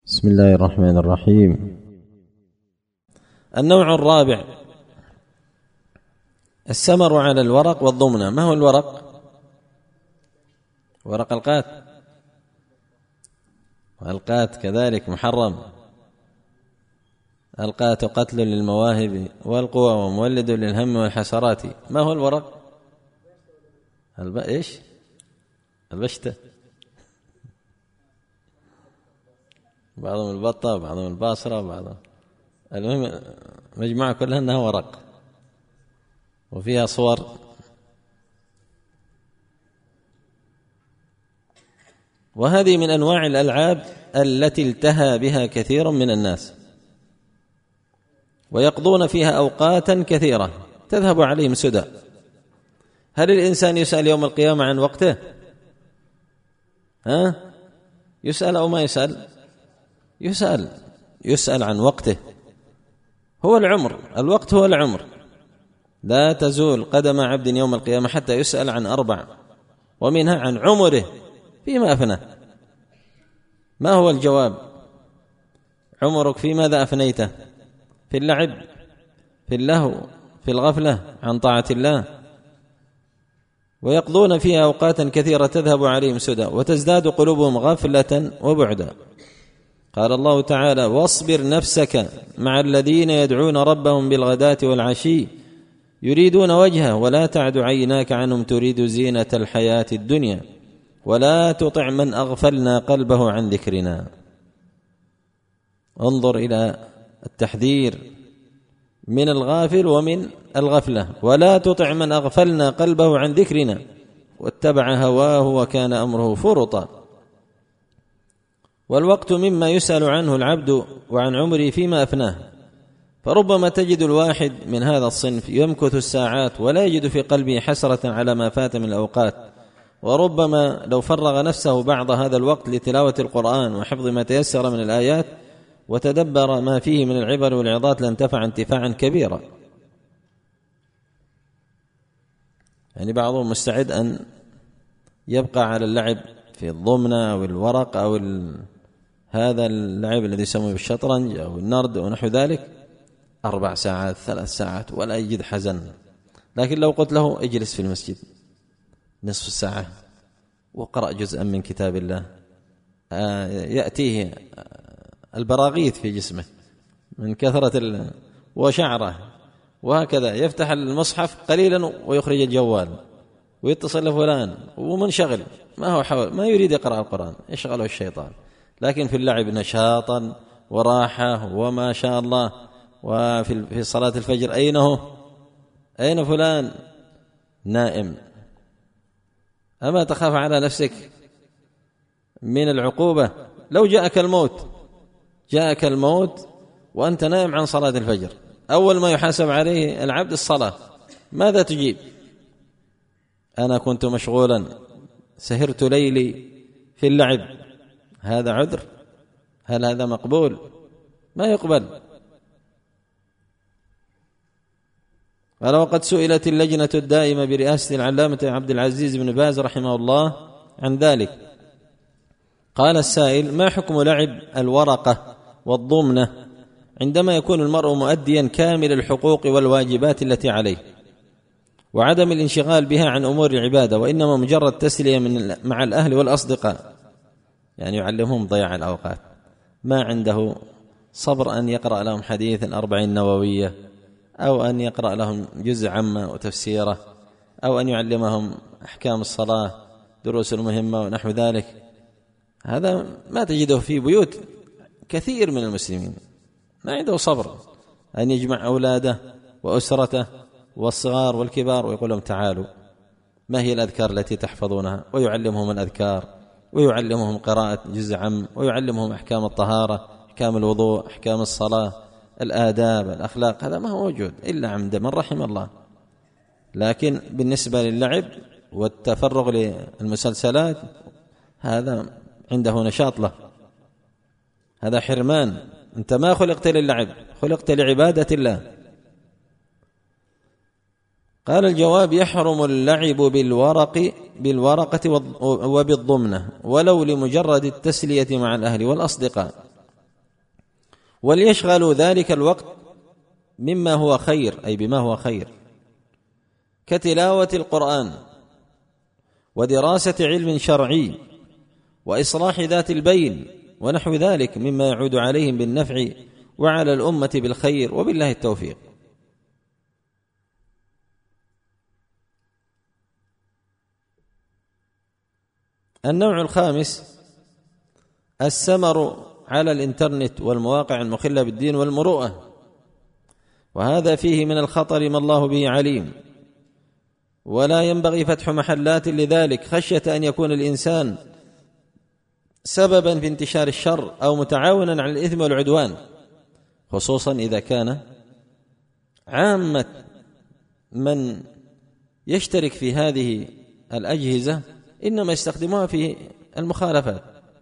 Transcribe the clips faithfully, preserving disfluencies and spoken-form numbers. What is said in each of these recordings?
بسم الله الرحمن الرحيم. النوع الرابع السمر على الورق والضمنة. ما هو الورق؟ ورق القات، والقات كذلك محرم. القات قتل للمواهب والقوى ومولد للهم والحسرات. ما هو الورق؟ الب... إيش؟ البشتة، بعضهم البطة وبعضهم الباصرة وبعضهم، المهم مجموعة كلها أنها ورق وفيها صور. وهذه من أنواع الألعاب التي التهى بها كثير من الناس ويقضون فيها أوقاتا كثيرة تذهب عليهم سدى. هل الإنسان يسأل يوم القيامة عن وقته؟ ها؟ يسأل أو ما يسأل؟ يسأل يسأل عن وقته. هو العمر، الوقت هو العمر. لا تزول قدم عبد يوم القيامة حتى يسأل عن أربع، ومنها عن عمره فيما أفناه. ما هو الجواب؟ عمرك في ماذا أفنيته؟ في اللعب، في اللهو، في الغفلة عن طاعة الله. ويقضون فيها أوقاتا كثيرة تذهب عليهم سدى وتزداد قلوبهم غفلة وبعدا. قال الله تعالى: واصبر نفسك مع الذين يدعون ربهم بالغداة والعشي يريدون وجهه ولا تعد عيناك عنهم تريد زينة الحياة الدنيا ولا تطع من أغفلنا قلبه عن ذكرنا. انظر إلى التحذير من الغافل ومن الغفلة. ولا تطع من أغفلنا قلبه عن ذكرنا واتبع هواه وكان أمره فرطا. والوقت مما يسأل عنه العبد وعن عمره فيما أفناه، فربما تجد الواحد من هذا الصنف يمكث الساعات ولا يجد في قلبه حسرة على ما فات من الأوقات. وربما لو فرغ نفسه بعض هذا الوقت لتلاوة القرآن وحفظ ما تيسر من الآيات وتدبر ما فيه من العبر والعظات لانتفع انتفاعا كبيرا. يعني بعضهم مستعد أن يبقى على اللعب في الضمنة أو الورق أو ال... هذا اللعب الذي يسمى بالشطرنج أو النرد ونحو ذلك أربع ساعات ثلاث ساعات ولا يجد حزن. لكن لو قلت له اجلس في المسجد نصف ساعة وقرأ جزءا من كتاب الله، يأتيه البراغيث في جسمه من كثرة ال... وشعره، وهكذا يفتح المصحف قليلا ويخرج الجوال ويتصل لفلان ومنشغل، ما هو حول ما يريد يقرأ القرآن، يشغله الشيطان. لكن في اللعب نشاطا وراحة وما شاء الله. وفي في صلاة الفجر أين هو؟ أين فلان؟ نائم. أما تخاف على نفسك من العقوبة؟ لو جاءك الموت جاءك الموت وأنت نائم عن صلاة الفجر، أول ما يحاسب عليه العبد الصلاة، ماذا تجيب؟ أنا كنت مشغولا، سهرت ليلي في اللعب. هذا عذر؟ هل هذا مقبول؟ ما يقبل. قال: وقد سئلت اللجنة الدائمة برئاسة العلامة عبد العزيز بن باز رحمه الله عن ذلك. قال السائل: ما حكم لعب الورقة والضمنة عندما يكون المرء مؤديا كامل الحقوق والواجبات التي عليه وعدم الانشغال بها عن أمور العبادة، وإنما مجرد تسلية من مع الأهل والأصدقاء، يعني يعلمهم ضياع الأوقات، ما عنده صبر أن يقرأ لهم حديث الأربعين النووية أو أن يقرأ لهم جزء عامة وتفسيره أو أن يعلمهم أحكام الصلاة دروس المهمة ونحو ذلك. هذا ما تجده في بيوت كثير من المسلمين، ما عنده صبر أن يجمع أولاده وأسرته والصغار والكبار ويقول لهم: تعالوا، ما هي الأذكار التي تحفظونها؟ ويعلمهم الأذكار ويعلمهم قراءة جزء عام ويعلمهم أحكام الطهارة، أحكام الوضوء، أحكام الصلاة، الآداب، الأخلاق. هذا ما هو موجود إلا عند من رحم الله. لكن بالنسبة للعب والتفرغ للمسلسلات هذا عنده نشاط له، هذا حرمان. أنت ما خلقت للعب، خلقت لعبادة الله. قال الجواب: يحرم اللعب بالورق بالورقة وبالضمنة ولو لمجرد التسلية مع الأهل والأصدقاء. وليشغلوا ذلك الوقت مما هو خير، أي بما هو خير، كتلاوة القرآن ودراسة علم شرعي وإصلاح ذات البين ونحو ذلك مما يعود عليهم بالنفع وعلى الأمة بالخير، وبالله التوفيق. النوع الخامس السمر على الإنترنت والمواقع المخلة بالدين والمروءة، وهذا فيه من الخطر ما الله به عليم، ولا ينبغي فتح محلات لذلك خشية أن يكون الإنسان سببا في انتشار الشر أو متعاونا على الإثم والعدوان، خصوصا إذا كان عامة من يشترك في هذه الأجهزة إنما يستخدموها في المخالفات.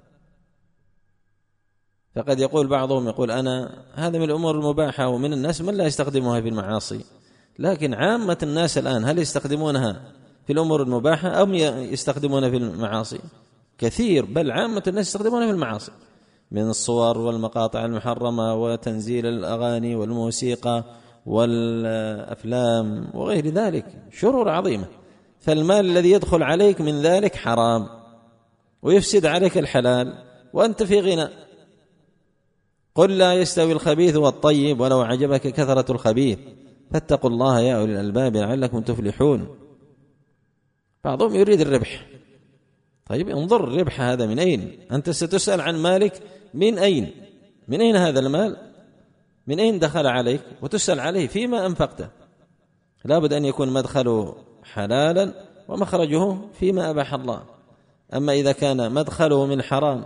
فقد يقول بعضهم يقول أنا هذا من الأمور المباحة، ومن الناس من لا يستخدمها في المعاصي، لكن عامة الناس الآن هل يستخدمونها في الأمور المباحة أم يستخدمونها في المعاصي؟ كثير، بل عامة الناس يستخدمونها في المعاصي من الصور والمقاطع المحرمة وتنزيل الأغاني والموسيقى والأفلام وغير ذلك، شرور عظيمة. فالمال الذي يدخل عليك من ذلك حرام ويفسد عليك الحلال وأنت في غنى. قل لا يستوي الخبيث والطيب ولو عجبك كثرة الخبيث فاتقوا الله يا أولي الألباب لعلكم تفلحون. بعضهم يريد الربح. طيب انظر الربح هذا من أين؟ أنت ستسأل عن مالك من أين؟ من أين هذا المال؟ من أين دخل عليك؟ وتسأل عليه فيما أنفقته. لا بد أن يكون مدخله حلالا ومخرجه فيما أباح الله. أما إذا كان مدخله من حرام،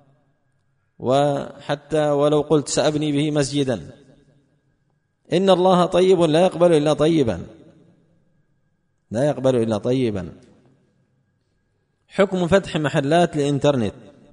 وحتى ولو قلت سأبني به مسجدا، إن الله طيب لا يقبل إلا طيبا، لا يقبل إلا طيبا. حكم فتح محلات الإنترنت.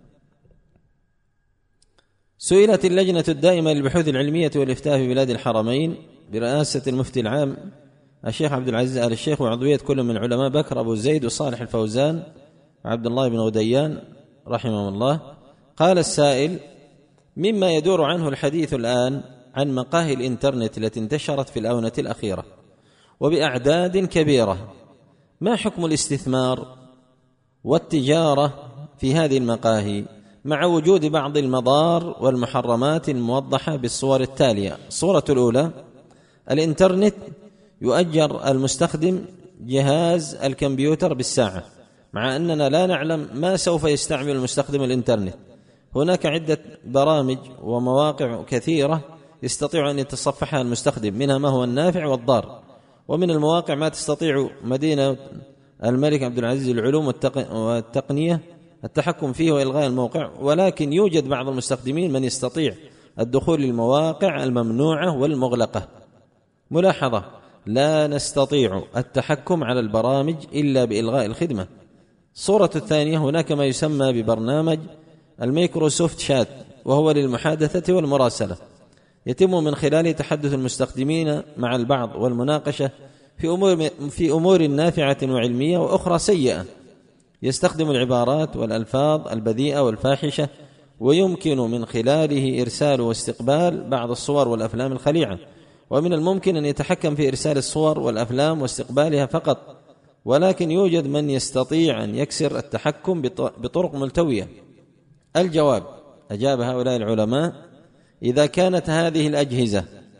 سئلت اللجنة الدائمة للبحوث العلمية والإفتاء في بلاد الحرمين برئاسة المفتي العام الشيخ عبد العزيز آل الشيخ، وعضوية كل من العلماء بكر أبو زيد وصالح الفوزان وعبد الله بن غديان رحمه الله. قال السائل: مما يدور عنه الحديث الآن عن مقاهي الإنترنت التي انتشرت في الآونة الأخيرة وبأعداد كبيرة، ما حكم الاستثمار والتجارة في هذه المقاهي مع وجود بعض المضار والمحرمات الموضحة بالصور التالية؟ الصورة الأولى: الإنترنت يؤجر المستخدم جهاز الكمبيوتر بالساعة، مع أننا لا نعلم ما سوف يستعمل المستخدم الإنترنت. هناك عدة برامج ومواقع كثيرة يستطيع أن يتصفحها المستخدم، منها ما هو النافع والضار، ومن المواقع ما تستطيع مدينة الملك عبد العزيز للعلوم والتقنية التحكم فيه وإلغاء الموقع. ولكن يوجد بعض المستخدمين من يستطيع الدخول للمواقع الممنوعة والمغلقة. ملاحظة: لا نستطيع التحكم على البرامج إلا بإلغاء الخدمة. الصورة الثانية: هناك ما يسمى ببرنامج الميكروسوفت شات، وهو للمحادثة والمراسلة، يتم من خلاله تحدث المستخدمين مع البعض والمناقشة في أمور, في أمور نافعة وعلمية وأخرى سيئة. يستخدم العبارات والألفاظ البذيئة والفاحشة، ويمكن من خلاله إرسال واستقبال بعض الصور والأفلام الخليعة. ومن الممكن أن يتحكم في إرسال الصور والأفلام واستقبالها فقط، ولكن يوجد من يستطيع أن يكسر التحكم بطرق ملتوية. الجواب: أجاب هؤلاء العلماء: إذا كانت هذه الأجهزة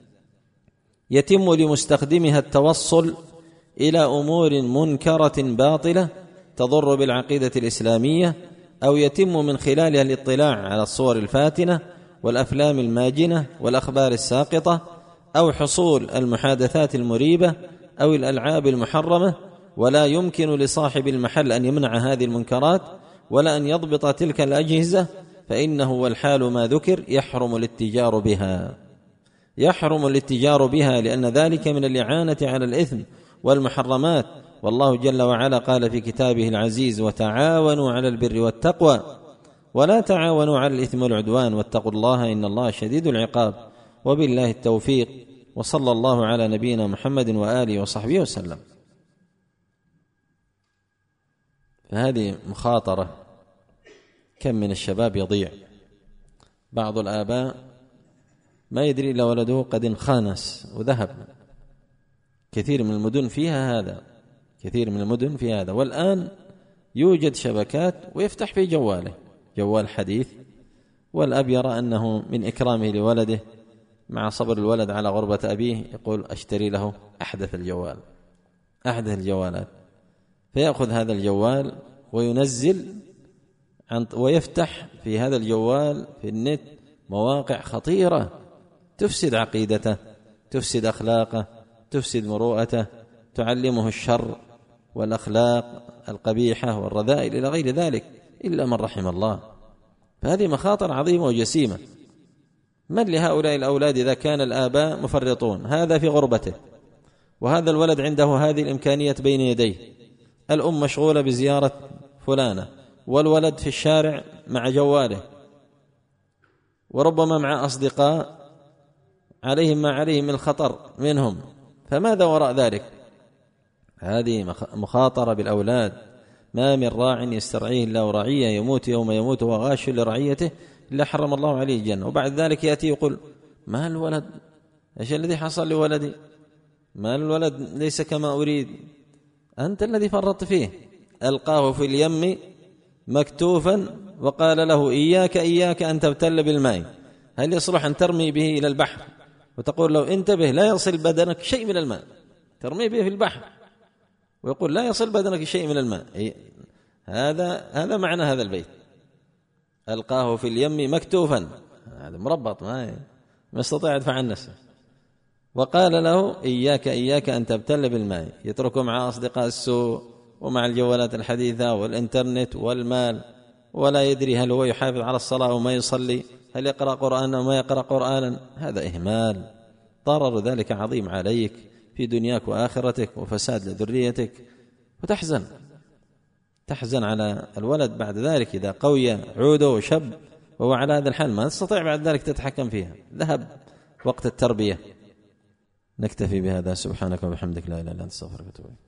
يتم لمستخدمها التوصل إلى أمور منكرة باطلة تضر بالعقيدة الإسلامية، أو يتم من خلالها الاطلاع على الصور الفاتنة والأفلام الماجنة والأخبار الساقطة، أو حصول المحادثات المريبة أو الألعاب المحرمة، ولا يمكن لصاحب المحل أن يمنع هذه المنكرات ولا أن يضبط تلك الأجهزة، فإنه والحال ما ذكر يحرم الاتجار بها، يحرم الاتجار بها، لأن ذلك من الإعانة على الإثم والمحرمات. والله جل وعلا قال في كتابه العزيز: وتعاونوا على البر والتقوى ولا تعاونوا على الإثم والعدوان واتقوا الله إن الله شديد العقاب. وبالله التوفيق، وصلى الله على نبينا محمد وآله وصحبه وسلم. فهذه مخاطرة، كم من الشباب يضيع. بعض الآباء ما يدري إلا ولده قد انخانس وذهب. كثير من المدن فيها هذا، كثير من المدن فيها هذا. والآن يوجد شبكات ويفتح في جواله جوال حديث، والأب يرى أنه من إكرامه لولده مع صبر الولد على غربة أبيه يقول أشتري له أحدث الجوال أحدث الجوالات، فيأخذ هذا الجوال وينزل عن ويفتح في هذا الجوال في النت مواقع خطيرة تفسد عقيدته، تفسد أخلاقه، تفسد مروءته، تعلمه الشر والأخلاق القبيحة والرذائل إلى غير ذلك إلا من رحم الله. فهذه مخاطر عظيمة وجسيمة. من لهؤلاء الأولاد إذا كان الآباء مفرطون؟ هذا في غربته، وهذا الولد عنده هذه الإمكانية بين يديه، الأم مشغولة بزيارة فلانة، والولد في الشارع مع جواله، وربما مع أصدقاء عليهم ما عليهم من الخطر منهم. فماذا وراء ذلك؟ هذه مخاطرة بالأولاد. ما من راع يسترعيه الله رعية يموت يوم يموت وغاش لرعيته إلا حرم الله عليه الجنة. وبعد ذلك يأتي يقول ما الولد، إيش الذي حصل لولدي؟ ما الولد ليس كما أريد. أنت الذي فرطت فيه. ألقاه في اليم مكتوفا وقال له إياك إياك أن تبتل بالماء. هل يصلح أن ترمي به إلى البحر وتقول له انتبه لا يصل بدنك شيء من الماء، ترمي به في البحر ويقول لا يصل بدنك شيء من الماء؟ هذا هذا معنى هذا البيت. ألقاه في اليم مكتوفا، هذا مربط ما يستطيع يدفع عن نفسه، وقال له إياك إياك أن تبتل بالماء. يتركه مع أصدقاء السوء ومع الجوالات الحديثة والإنترنت والمال، ولا يدري هل هو يحافظ على الصلاة وما يصلي، هل يقرأ قرآنا وما يقرأ قرآنا. هذا إهمال، ضرر ذلك عظيم عليك في دنياك وآخرتك، وفساد لذريتك، وتحزن تحزن على الولد بعد ذلك إذا قوي عوده وشب وهو على هذا الحال، ما تستطيع بعد ذلك تتحكم فيها، ذهب وقت التربية. نكتفي بهذا. سبحانك وبحمدك لا إله إلا أنت، استغفرك وأتوب إليك.